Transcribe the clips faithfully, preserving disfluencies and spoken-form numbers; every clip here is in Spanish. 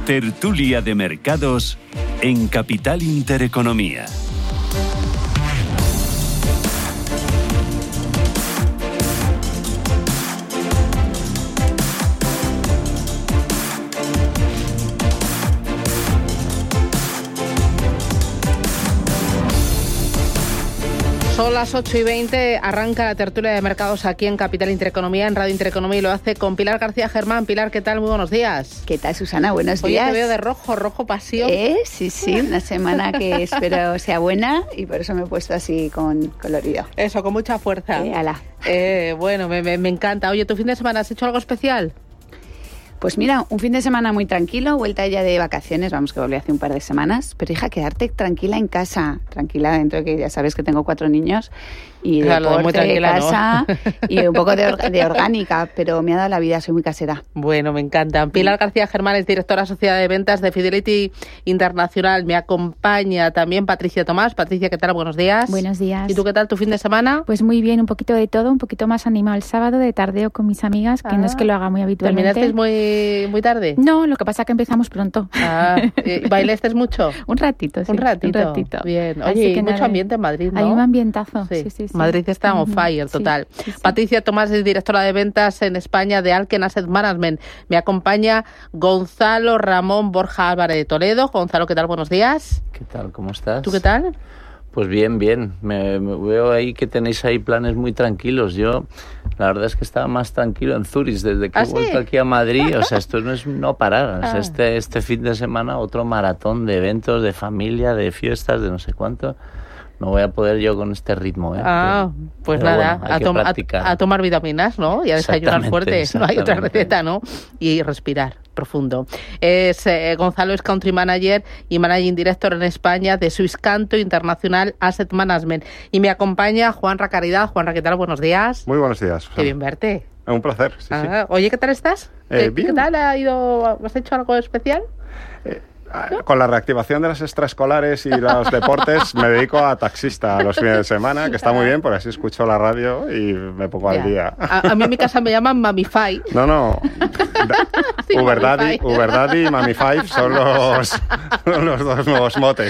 Tertulia de Mercados en Capital Intereconomía. Son las ocho y veinte, arranca la tertulia de mercados aquí en Capital Intereconomía, en Radio Intereconomía, y lo hace con Pilar García Germán. Pilar, ¿qué tal? Muy buenos días. ¿Qué tal, Susana? Buenos Oye, días. Te veo de rojo, rojo pasión. ¿Eh? Sí, sí, una semana que espero sea buena y por eso me he puesto así con colorido. Eso, con mucha fuerza. Eh, ala. Eh, bueno, me, me, me encanta. Oye, ¿tu fin de semana has hecho algo especial? Pues mira, un fin de semana muy tranquilo, vuelta ya de vacaciones, vamos, que volví hace un par de semanas, pero hija, quedarte tranquila en casa, tranquila dentro de que ya sabes que tengo cuatro niños y claro, deporte, muy tranquila, casa, ¿no? Y un poco de, or- de orgánica, pero me ha dado la vida, soy muy casera. Bueno, me encanta. Pilar García Germán es directora asociada de ventas de Fidelity Internacional. Me acompaña también Patricia Tomás. Patricia, ¿qué tal? Buenos días. Buenos días. ¿Y tú qué tal tu fin de semana? Pues muy bien, un poquito de todo, un poquito más animado el sábado de tardeo con mis amigas, que ah, no es que lo haga muy habitualmente. ¿Terminasteis muy, muy tarde? No, lo que pasa es que empezamos pronto. Ah, ¿bailaste mucho? un ratito, sí. Un ratito. Un ratito. Bien. Así Oye, que hay mucho nada, ambiente en Madrid, ¿no? Hay un ambientazo. Sí, sí, sí, sí. Madrid está on fire, total. Sí, sí, sí. Patricia Tomás es directora de ventas en España de Alken Asset Management. Me acompaña Gonzalo Ramón Borja Álvarez de Toledo. Gonzalo, ¿qué tal? Buenos días. ¿Qué tal? ¿Cómo estás? ¿Tú qué tal? Pues bien, bien. Me, me veo ahí que tenéis ahí planes muy tranquilos. Yo, la verdad es que estaba más tranquilo en Zurich desde que ¿Ah, he vuelto sí? aquí a Madrid. O sea, esto no es no parar. O sea, Ah. este, este fin de semana otro maratón de eventos, de familia, de fiestas, de no sé cuánto. No voy a poder yo con este ritmo, ¿eh? Ah, pues Pero nada, bueno, hay a, que tom- a, practicar. a tomar vitaminas, ¿no? Y a desayunar Exactamente, fuerte. No hay otra exactamente. receta, ¿no? Y respirar profundo. Es eh, Gonzalo es Country Manager y Managing Director en España de Swisscanto International Asset Management. Y me acompaña Juanra Caridad. Juanra, ¿qué tal? Buenos días. Muy buenos días. Qué bien verte. Un placer, sí, Ah, oye, ¿qué tal estás? Eh, ¿Qué, bien. ¿Qué tal? ¿Ha ido, ¿Has hecho algo especial? sí. Eh, Con la reactivación de las extraescolares y los deportes me dedico a taxista los fines de semana, que está muy bien, porque así escucho la radio y me pongo Ya. al día. A, a mí en mi casa me llaman Mamify. No, no. Sí, Uber Daddy, Mamify. Uber Daddy y Mami Five son los, son los dos nuevos motes.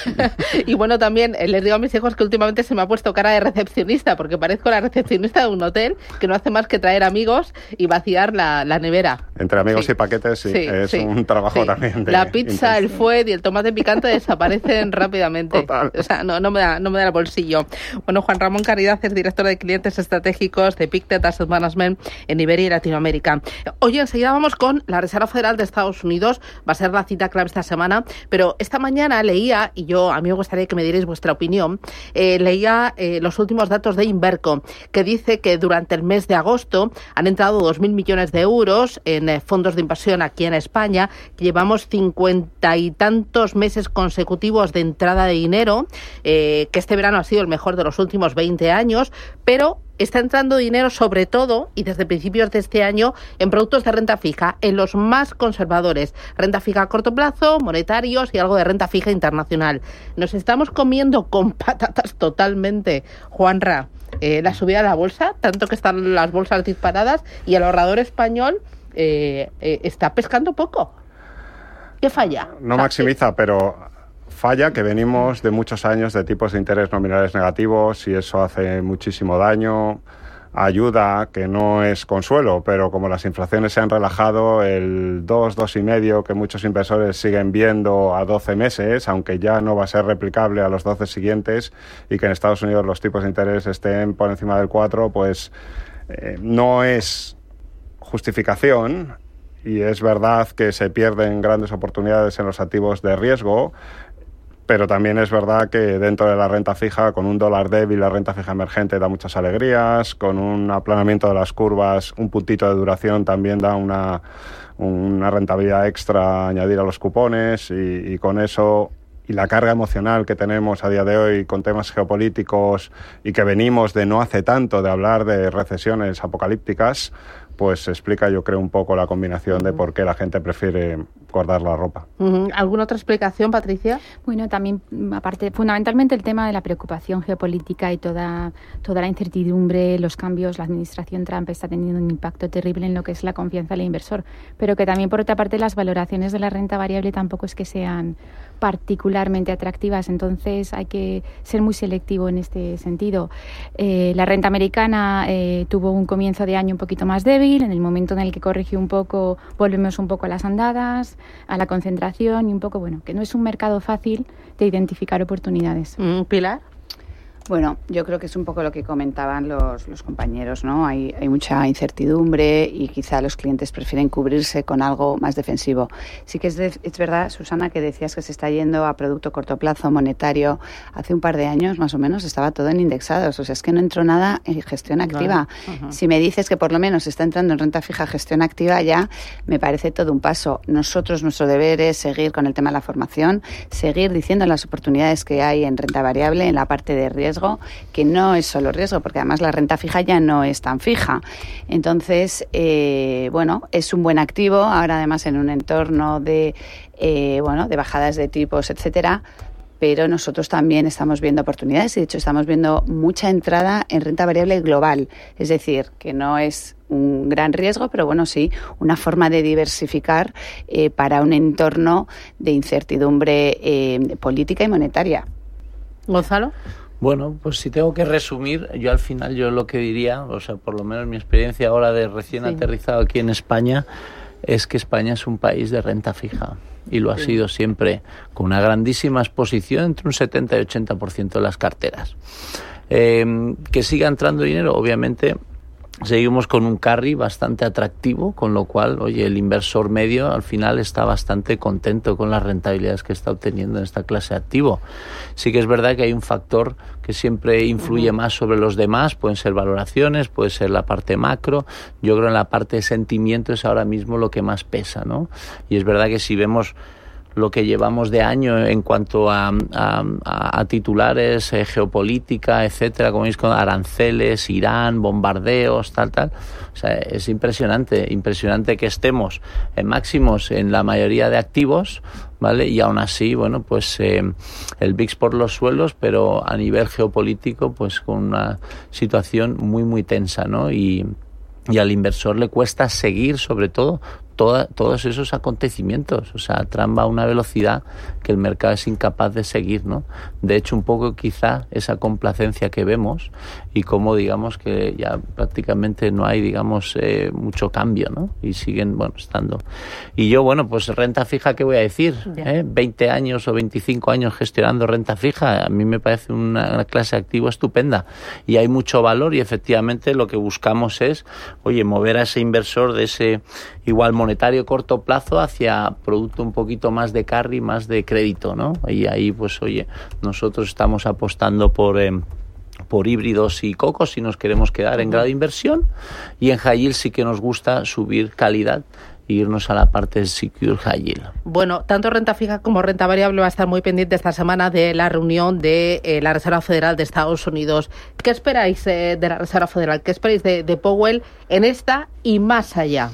Y bueno, también eh, les digo a mis hijos que últimamente se me ha puesto cara de recepcionista, porque parezco la recepcionista de un hotel que no hace más que traer amigos y vaciar la, la nevera. Entre amigos Sí. y paquetes, sí, Sí, es sí, un trabajo sí. también de La pizza, el intenso. fuet y el tomate picante desaparecen rápidamente. Total. O sea, no, no, me da, no me da el bolsillo. Bueno, Juan Ramón Caridad es director de clientes estratégicos de Pictet Asset Management en Iberia y Latinoamérica. Oye, enseguida vamos con la Reserva Federal de Estados Unidos. Va a ser la cita clave esta semana, pero esta mañana leía, y yo a mí me gustaría que me dierais vuestra opinión, eh, leía eh, los últimos datos de Inverco, que dice que durante el mes de agosto han entrado dos mil millones de euros en eh, fondos de inversión aquí en España, que llevamos cincuenta y tantos meses consecutivos de entrada de dinero, eh, que este verano ha sido el mejor de los últimos veinte años, pero está entrando dinero sobre todo, y desde principios de este año, en productos de renta fija, en los más conservadores. Renta fija a corto plazo, monetarios y algo de renta fija internacional. Nos estamos comiendo con patatas totalmente, Juanra, eh, la subida de la bolsa, tanto que están las bolsas disparadas, y el ahorrador español eh, eh, está pescando poco. ¿Qué falla? No O sea, maximiza, pero falla que venimos de muchos años de tipos de interés nominales negativos y eso hace muchísimo daño. Ayuda, que no es consuelo, pero como las inflaciones se han relajado, el dos, dos y medio que muchos inversores siguen viendo a doce meses, aunque ya no va a ser replicable a los doce siguientes, y que en Estados Unidos los tipos de interés estén por encima del cuatro, pues eh, no es justificación. Y es verdad que se pierden grandes oportunidades en los activos de riesgo, pero también es verdad que dentro de la renta fija, con un dólar débil, la renta fija emergente da muchas alegrías, con un aplanamiento de las curvas, un puntito de duración también da una, una rentabilidad extra a añadir a los cupones, y, y con eso, y la carga emocional que tenemos a día de hoy con temas geopolíticos, y que venimos de no hace tanto de hablar de recesiones apocalípticas, pues explica, yo creo, un poco la combinación de por qué la gente prefiere guardar la ropa. Uh-huh. ¿Alguna otra explicación, Patricia? Bueno, también, aparte, fundamentalmente el tema de la preocupación geopolítica y toda, toda la incertidumbre, los cambios. La administración Trump está teniendo un impacto terrible en lo que es la confianza del inversor, pero que también, por otra parte, las valoraciones de la renta variable tampoco es que sean particularmente atractivas, entonces hay que ser muy selectivo en este sentido. Eh, la renta americana eh, tuvo un comienzo de año un poquito más débil, en el momento en el que corrigió un poco, volvemos un poco a las andadas, a la concentración y un poco, bueno, que no es un mercado fácil de identificar oportunidades. Mm, Pilar. Bueno, yo creo que es un poco lo que comentaban los, los compañeros, ¿no? Hay, hay mucha incertidumbre y quizá los clientes prefieren cubrirse con algo más defensivo. Sí que es, de, es verdad, Susana, que decías que se está yendo a producto corto plazo, monetario. Hace un par de años, más o menos, estaba todo en indexados. O sea, es que no entró nada en gestión activa. Uh-huh. Si me dices que por lo menos está entrando en renta fija, gestión activa, ya me parece todo un paso. Nosotros, nuestro deber es seguir con el tema de la formación, seguir diciendo las oportunidades que hay en renta variable, en la parte de riesgo, que no es solo riesgo, porque además la renta fija ya no es tan fija. Entonces, eh, bueno, es un buen activo, ahora además en un entorno de, eh, bueno, de bajadas de tipos, etcétera, pero nosotros también estamos viendo oportunidades y de hecho estamos viendo mucha entrada en renta variable global, es decir, que no es un gran riesgo, pero bueno, sí, una forma de diversificar eh, para un entorno de incertidumbre eh, política y monetaria. Gonzalo. Bueno, pues si tengo que resumir, yo al final yo lo que diría, o sea, por lo menos mi experiencia ahora de recién sí. aterrizado aquí en España, es que España es un país de renta fija y lo ha sí. sido siempre, con una grandísima exposición entre un setenta y ochenta por ciento de las carteras. Eh, que siga entrando dinero, obviamente. Seguimos con un carry bastante atractivo, con lo cual, oye, el inversor medio al final está bastante contento con las rentabilidades que está obteniendo en esta clase de activo. Sí que es verdad que hay un factor que siempre influye uh-huh. más sobre los demás, pueden ser valoraciones, puede ser la parte macro. Yo creo que en la parte de sentimiento es ahora mismo lo que más pesa, ¿no? Y es verdad que si vemos lo que llevamos de año en cuanto a, a, a titulares, eh, geopolítica, etcétera, como veis, con aranceles, Irán, bombardeos, tal, tal. O sea, es impresionante, impresionante que estemos en máximos en la mayoría de activos, ¿vale? Y aún así, bueno, pues eh, el V I X por los suelos, pero a nivel geopolítico, pues con una situación muy, muy tensa, ¿no? Y, y al inversor le cuesta seguir, sobre todo, Toda, todos esos acontecimientos. O sea, Trump va a una velocidad que el mercado es incapaz de seguir, ¿no? De hecho, un poco quizá esa complacencia que vemos y cómo, digamos, que ya prácticamente no hay, digamos, eh, mucho cambio, ¿no? Y siguen, bueno, estando. Y yo, bueno, pues renta fija, ¿qué voy a decir? ¿Eh? veinte años o veinticinco años gestionando renta fija, a mí me parece una, una clase de activo estupenda. Y hay mucho valor y efectivamente lo que buscamos es, oye, mover a ese inversor de ese igual monetario corto plazo hacia producto un poquito más de carry, más de crédito, ¿no? Y ahí, pues, oye, nosotros estamos apostando por eh, por híbridos y cocos si nos queremos quedar en grado de inversión, y en high yield sí que nos gusta subir calidad e irnos a la parte de secure high yield. Bueno, tanto renta fija como renta variable va a estar muy pendiente esta semana de la reunión de eh, la Reserva Federal de Estados Unidos. ¿Qué esperáis eh, de la Reserva Federal? ¿Qué esperáis de, de Powell en esta y más allá?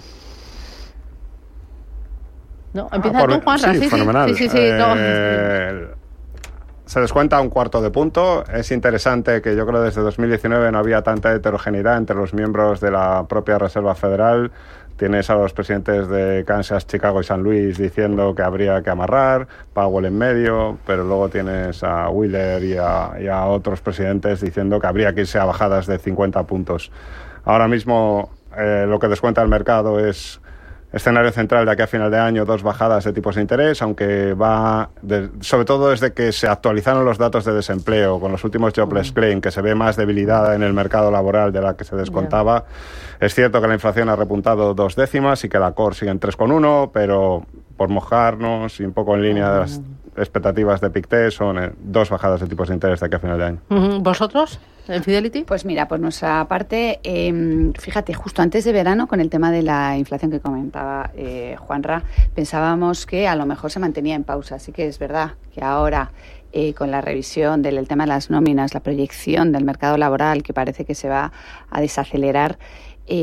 No, empieza ah, por, tú, Juanra. Sí, sí, fenomenal. Sí, sí, sí, eh, no. Se descuenta un cuarto de punto. Es interesante que yo creo que desde dos mil diecinueve no había tanta heterogeneidad entre los miembros de la propia Reserva Federal. Tienes a los presidentes de Kansas, Chicago y San Luis diciendo que habría que amarrar, Powell en medio, pero luego tienes a Wheeler y a, y a otros presidentes diciendo que habría que irse a bajadas de cincuenta puntos. Ahora mismo eh, lo que descuenta el mercado es escenario central de aquí a final de año, dos bajadas de tipos de interés, aunque va, de, sobre todo desde que se actualizaron los datos de desempleo, con los últimos jobless claim, que se ve más debilidad en el mercado laboral de la que se descontaba. Yeah. Es cierto que la inflación ha repuntado dos décimas y que la core sigue en tres coma uno, pero por mojarnos y un poco en línea de las expectativas de Pictet, son eh, dos bajadas de tipos de interés de aquí a final de año. ¿Vosotros, en Fidelity? Pues mira, por nuestra parte, eh, fíjate, justo antes de verano, con el tema de la inflación que comentaba eh, Juanra, pensábamos que a lo mejor se mantenía en pausa. Así que es verdad que ahora, eh, con la revisión del el tema de las nóminas, la proyección del mercado laboral, que parece que se va a desacelerar, eh,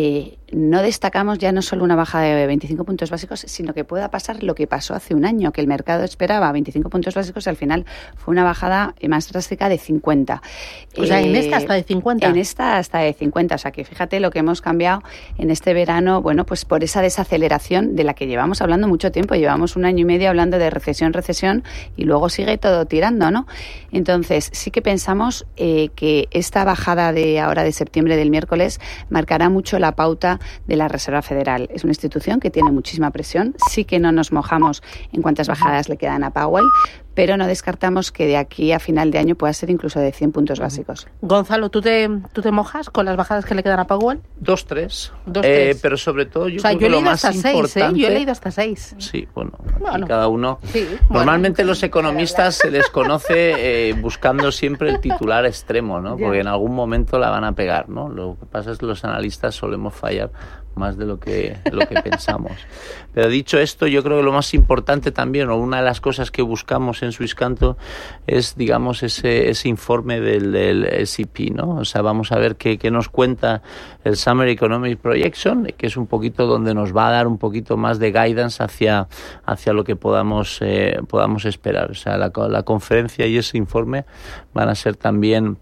no destacamos ya no solo una bajada de veinticinco puntos básicos, sino que pueda pasar lo que pasó hace un año, que el mercado esperaba veinticinco puntos básicos y al final fue una bajada más drástica de cincuenta. O sea, en esta hasta de cincuenta. En esta hasta de cincuenta. O sea, que fíjate lo que hemos cambiado en este verano, bueno, pues por esa desaceleración de la que llevamos hablando mucho tiempo. Llevamos un año y medio hablando de recesión, recesión y luego sigue todo tirando, ¿no? Entonces, sí que pensamos eh, que esta bajada de ahora de septiembre del miércoles marcará mucho la pauta de la Reserva Federal. Es una institución que tiene muchísima presión. Sí que no nos mojamos en cuántas bajadas le quedan a Powell, pero no descartamos que de aquí a final de año pueda ser incluso de cien puntos básicos. Gonzalo, ¿tú te, tú te mojas con las bajadas que le quedan a Powell? Dos, tres. Dos, eh, tres. Pero sobre todo yo o sea, creo yo que lo he leído más hasta importante... seis, ¿eh? Yo he leído hasta seis. Sí, bueno, bueno cada uno... Sí, Normalmente bueno. los economistas se les conoce eh, buscando siempre el titular extremo, ¿no? Porque en algún momento la van a pegar, ¿no? Lo que pasa es que los analistas solemos fallar más de lo que, lo que pensamos. Pero dicho esto, yo creo que lo más importante también, o una de las cosas que buscamos en Swisscanto, es, digamos, ese, ese informe del, del S and P, ¿no? O sea, vamos a ver qué, qué nos cuenta el Summer Economic Projection, que es un poquito donde nos va a dar un poquito más de guidance hacia, hacia lo que podamos, eh, podamos esperar. O sea, la, la conferencia y ese informe van a ser también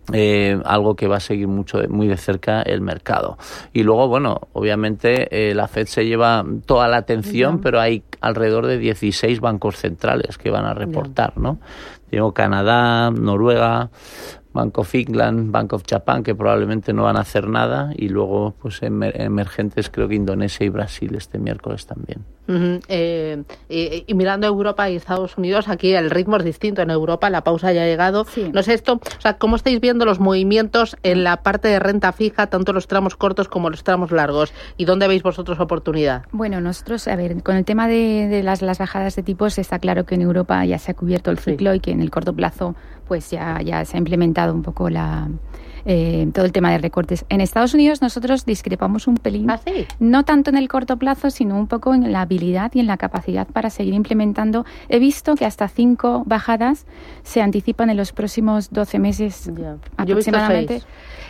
Eh, algo que va a seguir mucho de, muy de cerca el mercado. Y luego, bueno, obviamente eh, la Fed se lleva toda la atención, yeah. pero hay alrededor de dieciséis bancos centrales que van a reportar, yeah. ¿no? Tengo Canadá, Noruega, Bank of England, Bank of Japan, que probablemente no van a hacer nada, y luego pues emer- emergentes creo que Indonesia y Brasil este miércoles también. Uh-huh. Eh, y, y mirando Europa y Estados Unidos, aquí el ritmo es distinto. En Europa la pausa ya ha llegado. Sí. No sé esto, o sea, ¿cómo estáis viendo los movimientos en la parte de renta fija, tanto los tramos cortos como los tramos largos? ¿Y dónde veis vosotros oportunidad? Bueno, nosotros, a ver, con el tema de, de las, las bajadas de tipos, está claro que en Europa ya se ha cubierto el ciclo, sí. y que en el corto plazo pues ya, ya se ha implementado un poco la... Eh, todo el tema de recortes. En Estados Unidos nosotros discrepamos un pelín, ¿Ah, sí? no tanto en el corto plazo, sino un poco en la habilidad y en la capacidad para seguir implementando. He visto que hasta cinco bajadas se anticipan en los próximos doce meses, yeah. aproximadamente.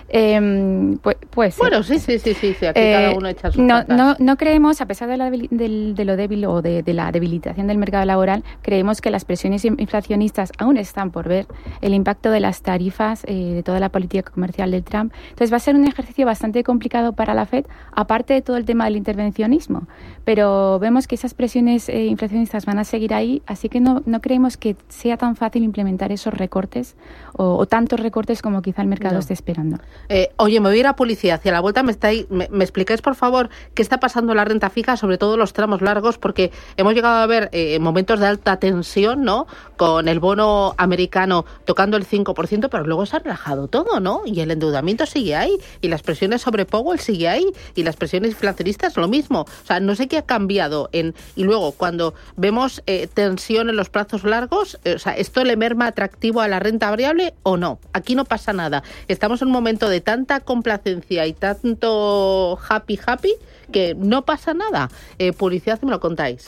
Eh, pues, pues bueno, sí, sí, sí, sí, sí. Aquí eh, cada uno echa sus no, no, no creemos, a pesar de, la, de, de lo débil o de, de la debilitación del mercado laboral, creemos que las presiones inflacionistas aún están por ver, el impacto de las tarifas, eh, de toda la política comercial del Trump. Entonces va a ser un ejercicio bastante complicado para la Fed, aparte de todo el tema del intervencionismo. Pero vemos que esas presiones eh, inflacionistas van a seguir ahí, así que no, no creemos que sea tan fácil implementar esos recortes o, o tantos recortes como quizá el mercado no. esté esperando. Eh, oye, me voy a ir a publicidad. Hacia la vuelta me, estáis, me, me explicáis, por favor, qué está pasando en la renta fija, sobre todo los tramos largos, porque hemos llegado a ver eh, momentos de alta tensión, ¿no? Con el bono americano tocando el cinco por ciento, pero luego se ha relajado todo, ¿no? Y el endeudamiento sigue ahí, y las presiones sobre Powell sigue ahí, y las presiones inflacionistas lo mismo. O sea, no sé qué ha cambiado. En Y luego, cuando vemos eh, tensión en los plazos largos, eh, o sea, ¿esto le merma atractivo a la renta variable o no? Aquí no pasa nada. Estamos en un momento de tanta complacencia y tanto happy happy que no pasa nada. Eh, publicidad, me lo contáis.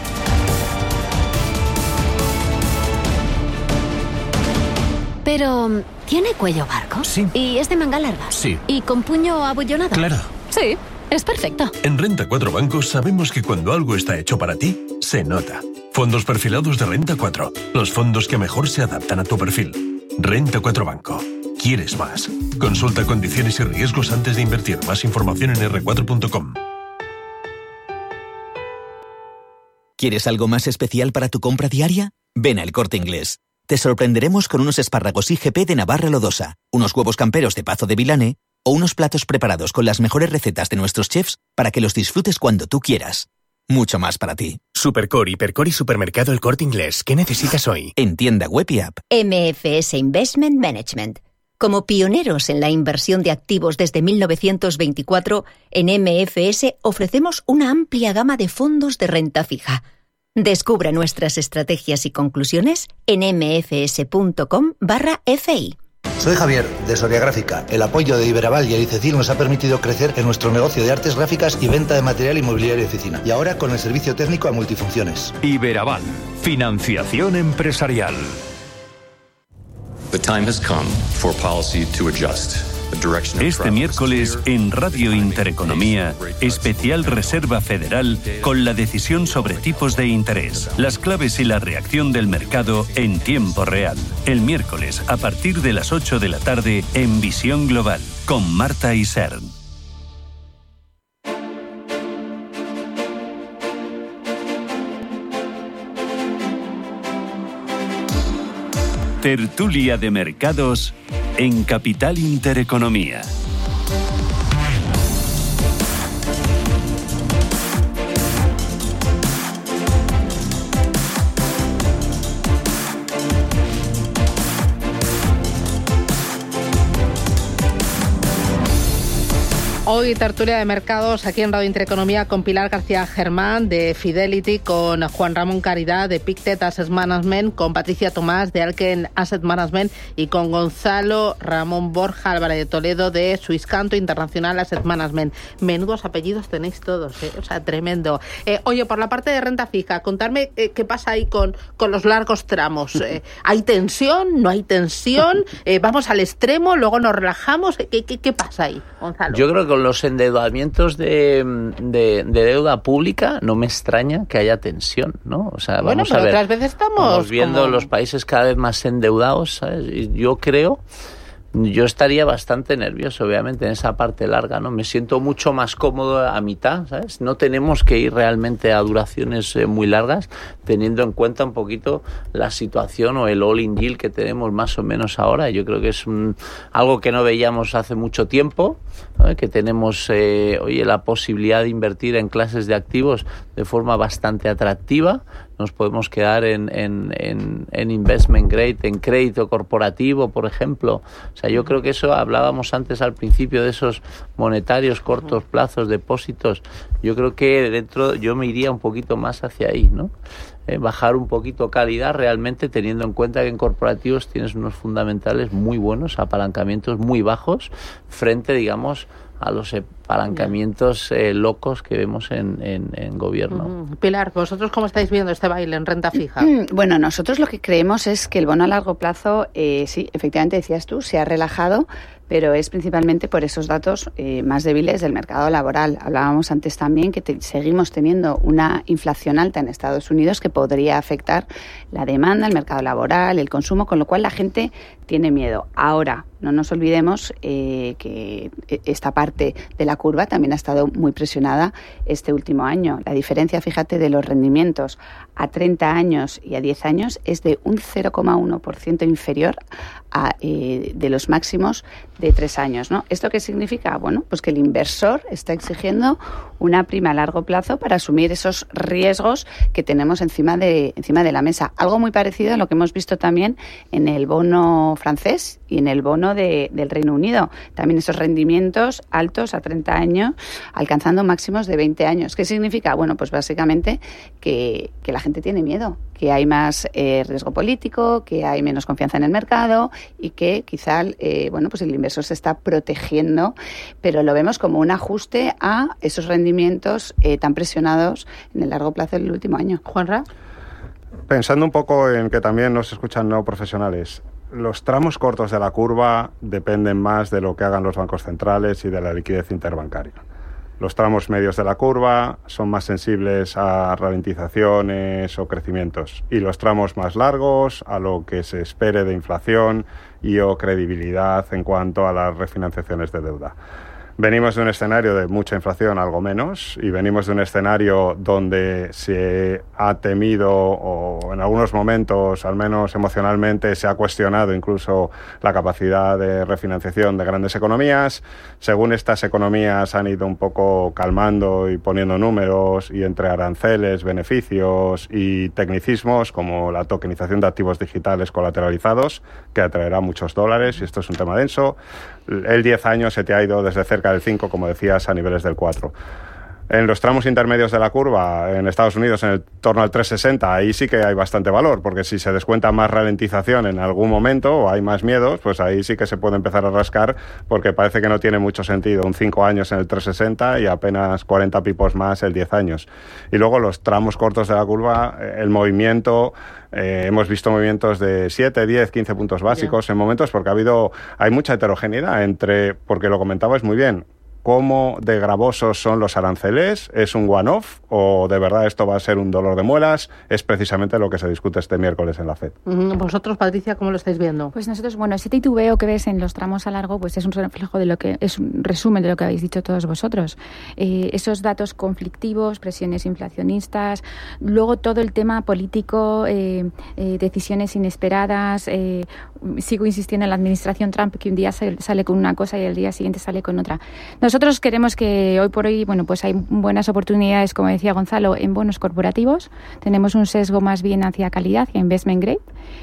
Pero, ¿tiene cuello barco? Sí. ¿Y es de manga larga? Sí. ¿Y con puño abollonado? Claro. Sí, es perfecto. En Renta cuatro Bancos sabemos que cuando algo está hecho para ti, se nota. Fondos perfilados de Renta cuatro. Los fondos que mejor se adaptan a tu perfil. Renta cuatro Banco. ¿Quieres más? Consulta condiciones y riesgos antes de invertir. Más información en erre cuatro punto com. ¿Quieres algo más especial para tu compra diaria? Ven al Corte Inglés. Te sorprenderemos con unos espárragos I G P de Navarra Lodosa, unos huevos camperos de Pazo de Vilané o unos platos preparados con las mejores recetas de nuestros chefs para que los disfrutes cuando tú quieras. Mucho más para ti. Supercore, Hipercore y Supermercado El Corte Inglés. ¿Qué necesitas hoy? En tienda web y app. M F S Investment Management. Como pioneros en la inversión de activos desde mil novecientos veinticuatro, en M F S ofrecemos una amplia gama de fondos de renta fija. Descubra nuestras estrategias y conclusiones en mfs.com barra FI. Soy Javier, de Soria Gráfica. El apoyo de Iberaval y el ICECIL nos ha permitido crecer en nuestro negocio de artes gráficas y venta de material inmobiliario de oficina. Y ahora con el servicio técnico a multifunciones. Iberaval, financiación empresarial. The time has come for policy to adjust. Este miércoles en Radio Intereconomía, especial Reserva Federal con la decisión sobre tipos de interés, las claves y la reacción del mercado en tiempo real. El miércoles a partir de las ocho de la tarde en Visión Global con Marta Isern. Tertulia de mercados en Capital Intereconomía. Hoy tertulia de mercados aquí en Radio Intereconomía con Pilar García Germán de Fidelity, con Juan Ramón Caridad de Pictet Asset Management, con Patricia Tomás de Alken Asset Management y con Gonzalo Ramón Borja Álvarez de Toledo de Swisscanto Internacional Asset Management. Menudos apellidos tenéis todos, ¿eh? O sea, tremendo. Eh, oye, por la parte de renta fija, contarme eh, qué pasa ahí con, con los largos tramos. Eh, ¿Hay tensión? ¿No hay tensión? Eh, ¿Vamos al extremo? ¿Luego nos relajamos? ¿Qué, qué, qué pasa ahí, Gonzalo? Yo creo que con los endeudamientos de, de, de deuda pública no me extraña que haya tensión, ¿no? O sea, bueno, vamos pero a ver, otras veces estamos vamos viendo como... los países cada vez más endeudados, ¿sabes? Y yo creo... Yo estaría bastante nervioso, obviamente, en esa parte larga, ¿no? Me siento mucho más cómodo a mitad, ¿sabes? No tenemos que ir realmente a duraciones eh, muy largas, teniendo en cuenta un poquito la situación o el all-in yield que tenemos más o menos ahora. Yo creo que es un, algo que no veíamos hace mucho tiempo, ¿no? Que tenemos, eh, oye, la posibilidad de invertir en clases de activos de forma bastante atractiva. Nos podemos quedar en, en, en, en investment grade, en crédito corporativo, por ejemplo. O sea, yo creo que eso, hablábamos antes al principio de esos monetarios, cortos plazos, depósitos. Yo creo que dentro, yo me iría un poquito más hacia ahí, ¿no? Eh, bajar un poquito calidad realmente, teniendo en cuenta que en corporativos tienes unos fundamentales muy buenos, apalancamientos muy bajos, frente, digamos, a los apalancamientos eh, locos que vemos en, en, en gobierno. Uh-huh. Pilar, ¿vosotros cómo estáis viendo este baile en renta fija? Bueno, nosotros lo que creemos es que el bono a largo plazo, eh, sí, efectivamente decías tú, se ha relajado, pero es principalmente por esos datos eh, más débiles del mercado laboral. Hablábamos antes también que te, seguimos teniendo una inflación alta en Estados Unidos que podría afectar la demanda, el mercado laboral, el consumo, con lo cual la gente tiene miedo. Ahora, no nos olvidemos eh, que esta parte de la curva también ha estado muy presionada este último año. La diferencia, fíjate, de los rendimientos a treinta años y a diez años es de un cero coma uno por ciento inferior a eh, de los máximos de tres años, ¿no? ¿Esto qué significa? Bueno, pues que el inversor está exigiendo una prima a largo plazo para asumir esos riesgos que tenemos encima de, encima de la mesa. Algo muy parecido a lo que hemos visto también en el bono francés y en el bono de, del Reino Unido. También esos rendimientos altos a treinta años, alcanzando máximos de veinte años. ¿Qué significa? Bueno, pues básicamente que, que la gente tiene miedo, que hay más eh, riesgo político, que hay menos confianza en el mercado y que quizá eh, bueno, pues el inversor se está protegiendo, pero lo vemos como un ajuste a esos rendimientos eh, tan presionados en el largo plazo del último año. Juanra. Pensando un poco en que también nos escuchan no profesionales, los tramos cortos de la curva dependen más de lo que hagan los bancos centrales y de la liquidez interbancaria. Los tramos medios de la curva son más sensibles a ralentizaciones o crecimientos, y los tramos más largos a lo que se espere de inflación y o credibilidad en cuanto a las refinanciaciones de deuda. Venimos de un escenario de mucha inflación, algo menos, y venimos de un escenario donde se ha temido, o en algunos momentos, al menos emocionalmente, se ha cuestionado incluso la capacidad de refinanciación de grandes economías. Según estas economías han ido un poco calmando y poniendo números, y entre aranceles, beneficios y tecnicismos, como la tokenización de activos digitales colateralizados, que atraerá muchos dólares, y esto es un tema denso, el diez años se te ha ido desde cerca del cinco, como decías, a niveles del cuatro. En los tramos intermedios de la curva, en Estados Unidos, en el torno al tres sesenta, ahí sí que hay bastante valor, porque si se descuenta más ralentización en algún momento o hay más miedos, pues ahí sí que se puede empezar a rascar, porque parece que no tiene mucho sentido un cinco años en el tres sesenta y apenas cuarenta pipos más el diez años. Y luego los tramos cortos de la curva, el movimiento... Eh, hemos visto movimientos de siete, diez, quince puntos básicos yeah. en momentos, porque ha habido, hay mucha heterogeneidad entre, porque lo comentabais muy bien, cómo de gravosos son los aranceles, ¿es un one-off o de verdad esto va a ser un dolor de muelas? Es precisamente lo que se discute este miércoles en la FED. Vosotros, Patricia, ¿cómo lo estáis viendo? Pues nosotros, bueno, ese titubeo que ves en los tramos a largo, pues es un reflejo de lo que, es un resumen de lo que habéis dicho todos vosotros. Eh, esos datos conflictivos, presiones inflacionistas, luego todo el tema político, eh, eh, decisiones inesperadas, eh, sigo insistiendo en la administración Trump, que un día sale con una cosa y el día siguiente sale con otra. Nosotros queremos que hoy por hoy, bueno, pues hay buenas oportunidades, como decía Gonzalo, en bonos corporativos. Tenemos un sesgo más bien hacia calidad, hacia investment grade.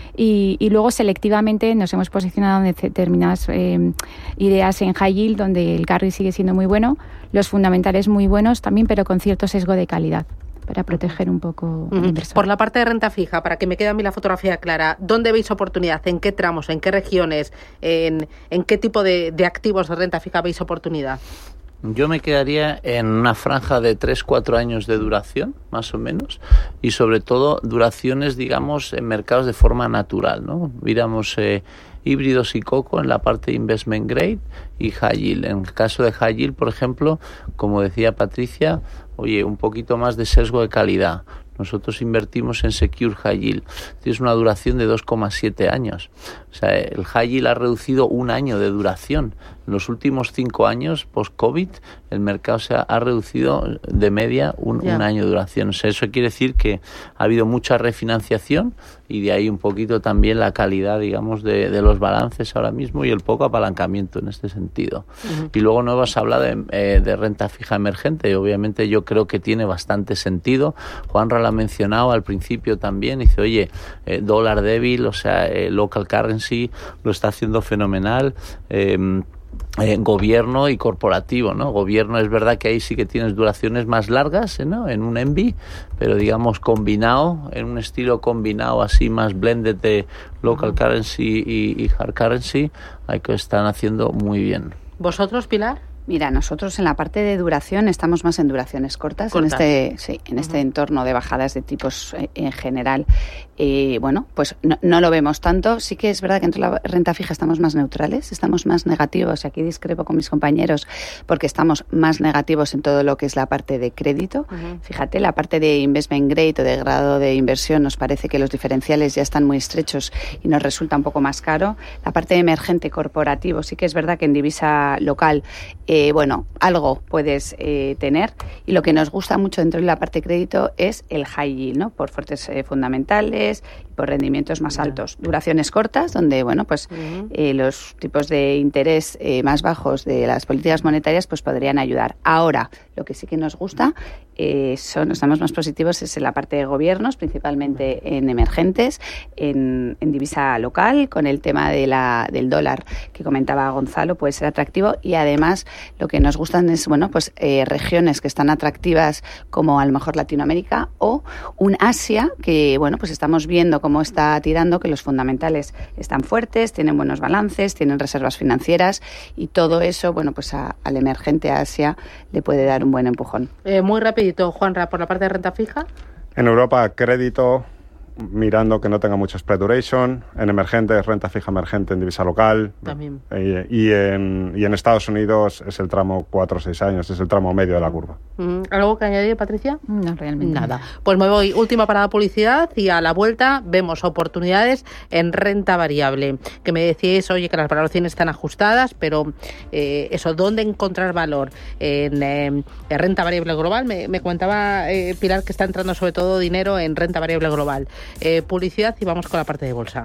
Y, y luego selectivamente nos hemos posicionado en determinadas eh, ideas en high yield, donde el carry sigue siendo muy bueno, los fundamentales muy buenos también, pero con cierto sesgo de calidad, para proteger un poco al inversor. Por la parte de renta fija, para que me quede a mí la fotografía clara, ¿dónde veis oportunidad? ¿En qué tramos? ¿En qué regiones? ¿En, en qué tipo de, de activos de renta fija veis oportunidad? Yo me quedaría en una franja de tres cuatro años de duración, más o menos, y sobre todo duraciones, digamos, en mercados de forma natural, ¿no? Miramos eh, híbridos y coco en la parte de investment grade y high yield. En el caso de high yield, por ejemplo, como decía Patricia, oye, un poquito más de sesgo de calidad. Nosotros invertimos en Secure High Yield. Tienes una duración de dos coma siete años. O sea, el High Yield ha reducido un año de duración. En los últimos cinco años, post-COVID, el mercado se ha, ha reducido de media un, yeah. un año de duración. O sea, eso quiere decir que ha habido mucha refinanciación y de ahí un poquito también la calidad, digamos, de, de los balances ahora mismo y el poco apalancamiento en este sentido. Uh-huh. Y luego no hemos hablado de, eh, de renta fija emergente. Obviamente yo creo que tiene bastante sentido. Juanra lo ha mencionado al principio también. Dice, oye, eh, dólar débil, o sea, eh, local currency lo está haciendo fenomenal. Eh, Eh, gobierno y corporativo, ¿no? Gobierno es verdad que ahí sí que tienes duraciones más largas, ¿no? En un M B, pero digamos combinado, en un estilo combinado así más blended de local uh-huh. currency y, y hard currency, hay que están haciendo muy bien. ¿Vosotros, Pilar? Mira, nosotros en la parte de duración estamos más en duraciones cortas, cortas. en este sí, en uh-huh. este entorno de bajadas de tipos eh, en general. Eh, bueno, pues no, no lo vemos tanto. Sí que es verdad que entre la renta fija estamos más neutrales, estamos más negativos. Aquí discrepo con mis compañeros porque estamos más negativos en todo lo que es la parte de crédito. Uh-huh. Fíjate, la parte de investment grade o de grado de inversión nos parece que los diferenciales ya están muy estrechos y nos resulta un poco más caro. La parte de emergente corporativo sí que es verdad que en divisa local Eh, bueno, algo puedes eh, tener, y lo que nos gusta mucho dentro de la parte de crédito es el high yield, ¿no? Por fuertes eh, fundamentales y por rendimientos más altos. Duraciones cortas, donde bueno, pues uh-huh. eh, los tipos de interés eh, más bajos de las políticas monetarias pues podrían ayudar. Ahora, lo que sí que nos gusta eh, son, estamos más positivos es en la parte de gobiernos, principalmente en emergentes, en, en divisa local, con el tema de la, del dólar que comentaba Gonzalo, puede ser atractivo, y además lo que nos gustan es, bueno, pues eh, regiones que están atractivas como a lo mejor Latinoamérica o un Asia que, bueno, pues estamos viendo cómo está tirando, que los fundamentales están fuertes, tienen buenos balances, tienen reservas financieras, y todo eso, bueno, pues a, al emergente Asia le puede dar un buen empujón. Eh, muy rapidito, Juanra, por la parte de renta fija. En Europa, crédito, mirando que no tenga mucho spread duration. En emergentes, renta fija emergente en divisa local. También. Y, y, en, y en Estados Unidos es el tramo cuatro o seis años, es el tramo medio de la curva. ¿Algo que añadir, Patricia? No, realmente nada. Pues me voy. Última parada publicidad y a la vuelta vemos oportunidades en renta variable. Que me decíais, oye, que las valoraciones están ajustadas, pero eh, eso, ¿dónde encontrar valor? En, eh, en renta variable global. Me, me comentaba eh, Pilar que está entrando sobre todo dinero en renta variable global. Eh, publicidad y vamos con la parte de bolsa.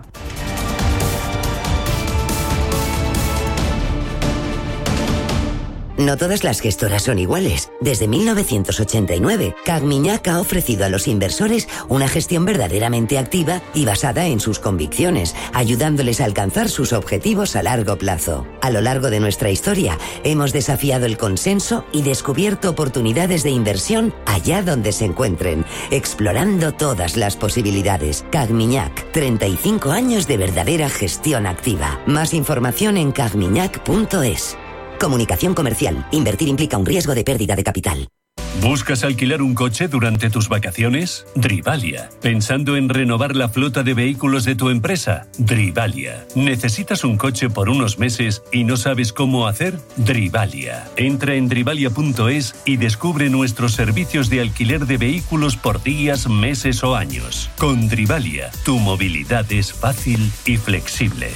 No todas las gestoras son iguales. Desde mil novecientos ochenta y nueve, Cagmiñac ha ofrecido a los inversores una gestión verdaderamente activa y basada en sus convicciones, ayudándoles a alcanzar sus objetivos a largo plazo. A lo largo de nuestra historia, hemos desafiado el consenso y descubierto oportunidades de inversión allá donde se encuentren, explorando todas las posibilidades. Cagmiñac, treinta y cinco años de verdadera gestión activa. Más información en cagmiñac punto es. Comunicación comercial. Invertir implica un riesgo de pérdida de capital. ¿Buscas alquilar un coche durante tus vacaciones? Drivalia. ¿Pensando en renovar la flota de vehículos de tu empresa? Drivalia. ¿Necesitas un coche por unos meses y no sabes cómo hacer? Drivalia. Entra en drivalia punto es y descubre nuestros servicios de alquiler de vehículos por días, meses o años. Con Drivalia, tu movilidad es fácil y flexible.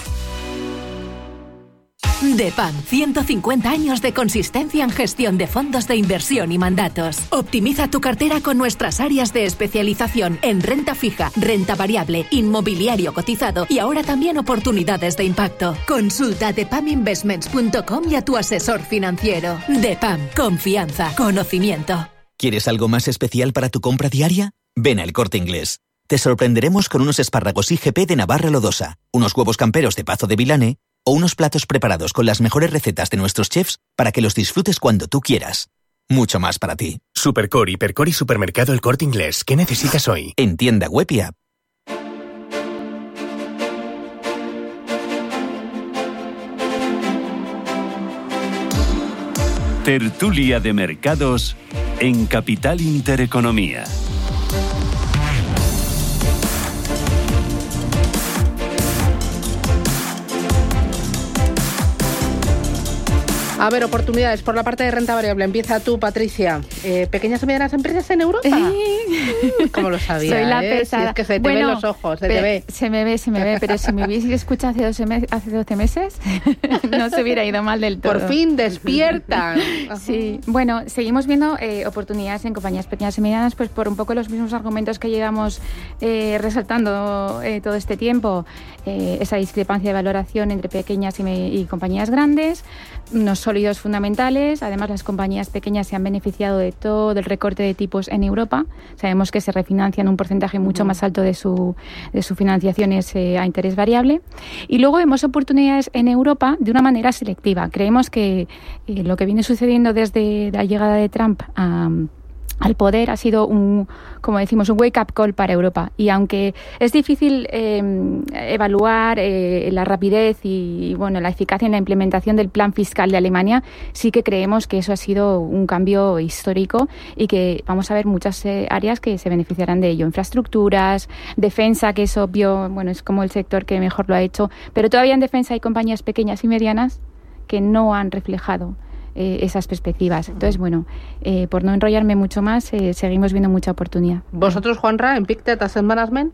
DEPAM, ciento cincuenta años de consistencia en gestión de fondos de inversión y mandatos. Optimiza tu cartera con nuestras áreas de especialización en renta fija, renta variable, inmobiliario cotizado y ahora también oportunidades de impacto. Consulta a depam investments punto com y a tu asesor financiero. DEPAM, confianza, conocimiento. ¿Quieres algo más especial para tu compra diaria? Ven al Corte Inglés. Te sorprenderemos con unos espárragos I G P de Navarra Lodosa, unos huevos camperos de Pazo de Vilane o unos platos preparados con las mejores recetas de nuestros chefs para que los disfrutes cuando tú quieras. Mucho más para ti. Supercore, Hipercore y Supermercado El Corte Inglés. ¿Qué necesitas hoy? En tienda web y app. Tertulia de mercados en Capital Intereconomía. A ver, oportunidades por la parte de renta variable. Empieza tú, Patricia. Eh, ¿Pequeñas y medianas empresas en Europa? Eh. ¿Cómo lo sabía? Soy la eh? pesada. Si es que se te bueno, ven los ojos, se te ve. Se me ve, se me ve, pero si me hubiese escuchado hace doce, me- hace doce meses, no se hubiera ido mal del todo. Por fin despiertan. Sí, bueno, seguimos viendo eh, oportunidades en compañías pequeñas y medianas, pues por un poco los mismos argumentos que llevamos eh, resaltando eh, todo este tiempo. Eh, esa discrepancia de valoración entre pequeñas y, me- y compañías grandes, unos sólidos fundamentales. Además, las compañías pequeñas se han beneficiado de todo el recorte de tipos en Europa. Sabemos que se refinancian un porcentaje mucho más alto de su, de su financiación es, eh, a interés variable. Y luego vemos oportunidades en Europa de una manera selectiva. Creemos que eh, lo que viene sucediendo desde la llegada de Trump a al poder ha sido un, como decimos, un wake-up call para Europa. Y aunque es difícil eh, evaluar eh, la rapidez y, bueno, la eficacia en la implementación del plan fiscal de Alemania, sí que creemos que eso ha sido un cambio histórico y que vamos a ver muchas eh, áreas que se beneficiarán de ello. Infraestructuras, defensa, que es obvio, bueno, es como el sector que mejor lo ha hecho, pero todavía en defensa hay compañías pequeñas y medianas que no han reflejado Eh, esas perspectivas. Entonces, bueno, eh, por no enrollarme mucho más, eh, seguimos viendo mucha oportunidad. ¿Vosotros, Juanra, en Pictet Asset Management?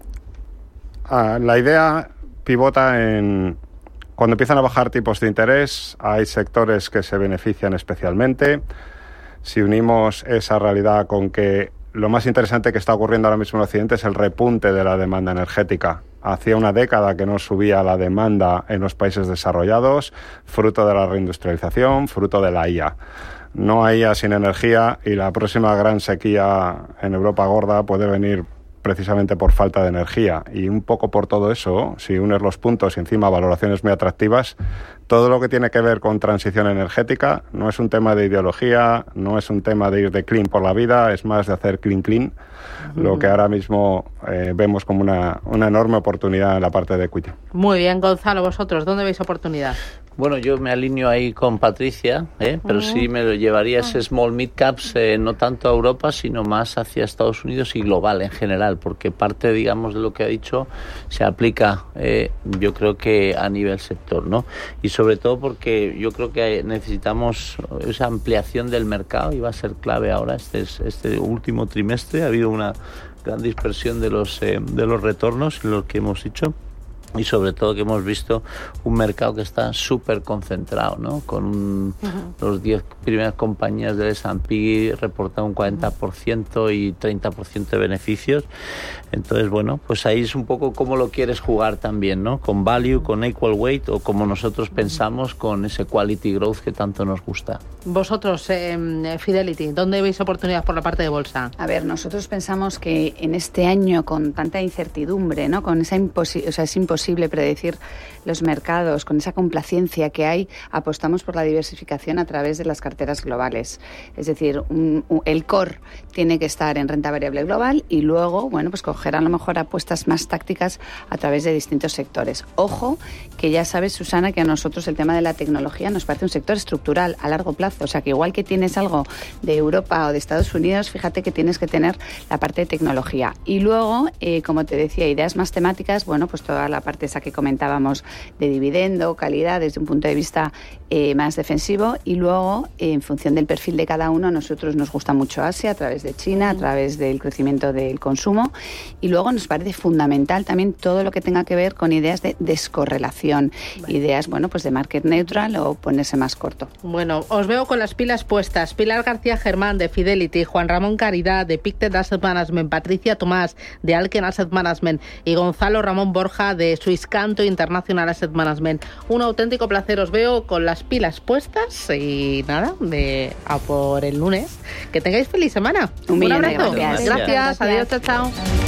Ah, la idea pivota en cuando empiezan a bajar tipos de interés, hay sectores que se benefician especialmente. Si unimos esa realidad con que lo más interesante que está ocurriendo ahora mismo en Occidente es el repunte de la demanda energética. Hacía una década que no subía la demanda en los países desarrollados, fruto de la reindustrialización, fruto de la I A. No hay I A sin energía y la próxima gran sequía en Europa gorda puede venir precisamente por falta de energía. Y un poco por todo eso, si unes los puntos y encima valoraciones muy atractivas, todo lo que tiene que ver con transición energética no es un tema de ideología, no es un tema de ir de clean por la vida, es más de hacer clean clean, uh-huh. Lo que ahora mismo eh, vemos como una, una enorme oportunidad en la parte de equity. Muy bien, Gonzalo, vosotros, ¿dónde veis oportunidad? Bueno, yo me alineo ahí con Patricia, ¿eh? pero uh-huh. sí me lo llevaría ese small mid caps, eh, no tanto a Europa, sino más hacia Estados Unidos y global en general, porque parte, digamos, de lo que ha dicho se aplica, eh, yo creo que a nivel sector, ¿no? Y sobre todo porque yo creo que necesitamos esa ampliación del mercado y va a ser clave ahora este, este último trimestre. Ha habido una gran dispersión de los, eh, de los retornos, lo que hemos dicho. Y sobre todo que hemos visto un mercado que está súper concentrado, ¿no? Con un, uh-huh. los diez primeras compañías del S and P reportaron un cuarenta por ciento y treinta por ciento de beneficios. Entonces, bueno, pues ahí es un poco cómo lo quieres jugar también, ¿no? Con value, con equal weight o como nosotros pensamos con ese quality growth que tanto nos gusta. Vosotros, eh, Fidelity, ¿dónde veis oportunidades por la parte de bolsa? A ver, nosotros pensamos que en este año con tanta incertidumbre, ¿no? Con esa imposi- o sea, es imposible predecir los mercados, con esa complacencia que hay, apostamos por la diversificación a través de las carteras globales. Es decir, un, un, el core tiene que estar en renta variable global y luego, bueno, pues coger a lo mejor apuestas más tácticas a través de distintos sectores. Ojo, que ya sabes, Susana, que a nosotros el tema de la tecnología nos parece un sector estructural a largo plazo. O sea, que igual que tienes algo de Europa o de Estados Unidos, fíjate que tienes que tener la parte de tecnología. Y luego, eh, como te decía, ideas más temáticas, bueno, pues toda la parte esa que comentábamos de dividendo, calidad, desde un punto de vista eh, más defensivo. Y luego, eh, en función del perfil de cada uno, a nosotros nos gusta mucho Asia, a través de China, a través del crecimiento del consumo. Y luego nos parece fundamental también todo lo que tenga que ver con ideas de descorrelación, vale. Ideas, bueno, pues de market neutral o ponerse más corto. Bueno, os veo con las pilas puestas. Pilar García Germán de Fidelity, Juan Ramón Caridad de Pictet Asset Management, Patricia Tomás de Alken Asset Management y Gonzalo Ramón Borja de Swisscanto International Asset Management. Un auténtico placer, os veo con las pilas puestas y nada, de a por el lunes. Que tengáis feliz semana. Un, Un abrazo. Gracias. Gracias. Gracias. Adiós, chao, chao.